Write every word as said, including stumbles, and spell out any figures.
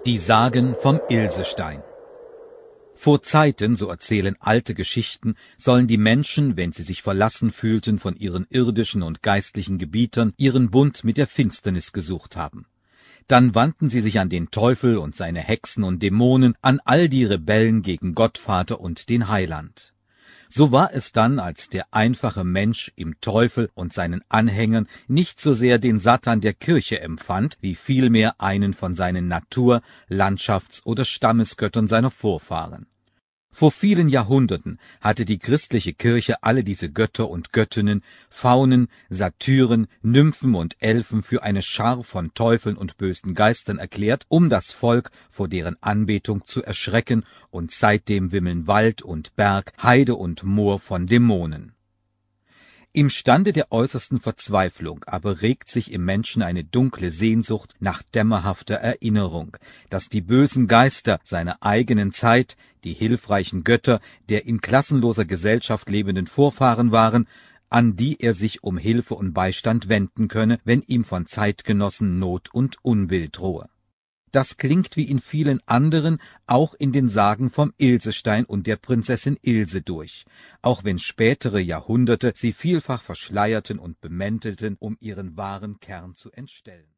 Die Sagen vom Ilsestein. Vor Zeiten, so erzählen alte Geschichten, sollen die Menschen, wenn sie sich verlassen fühlten von ihren irdischen und geistlichen Gebietern, ihren Bund mit der Finsternis gesucht haben. Dann wandten sie sich an den Teufel und seine Hexen und Dämonen, an all die Rebellen gegen Gott Vater und den Heiland. So war es dann, als der einfache Mensch im Teufel und seinen Anhängern nicht so sehr den Satan der Kirche empfand, wie vielmehr einen von seinen Natur-, Landschafts- oder Stammesgöttern seiner Vorfahren. Vor vielen Jahrhunderten hatte die christliche Kirche alle diese Götter und Göttinnen, Faunen, Satyren, Nymphen und Elfen für eine Schar von Teufeln und bösen Geistern erklärt, um das Volk vor deren Anbetung zu erschrecken, und seitdem wimmeln Wald und Berg, Heide und Moor von Dämonen. Im Stande der äußersten Verzweiflung aber regt sich im Menschen eine dunkle Sehnsucht nach dämmerhafter Erinnerung, dass die bösen Geister seiner eigenen Zeit, die hilfreichen Götter der in klassenloser Gesellschaft lebenden Vorfahren waren, an die er sich um Hilfe und Beistand wenden könne, wenn ihm von Zeitgenossen Not und Unbill drohe. Das klingt wie in vielen anderen, auch in den Sagen vom Ilsestein und der Prinzessin Ilse durch, auch wenn spätere Jahrhunderte sie vielfach verschleierten und bemäntelten, um ihren wahren Kern zu entstellen.